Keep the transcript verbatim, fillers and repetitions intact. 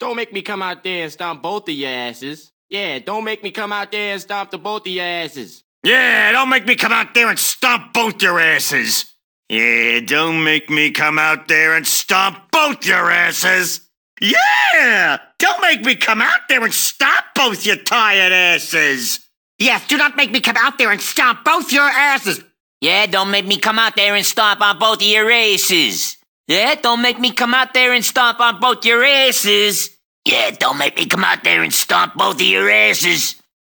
don't make me come out there and stomp both of your asses. Yeah, don't make me come out there and stomp the both of your asses. Yeah, don't make me come out there and stomp both your asses. Yeah, don't make me come out there and stomp both your asses. Yeah, don't make me come out there and stomp both your tired asses. Yes, do not make me come out there and stomp both your asses. Yeah, don't make me come out there and stomp on both of your asses. Yeah, don't make me come out there and stomp on both your asses. Yeah, don't make me come out there and stomp both of your asses.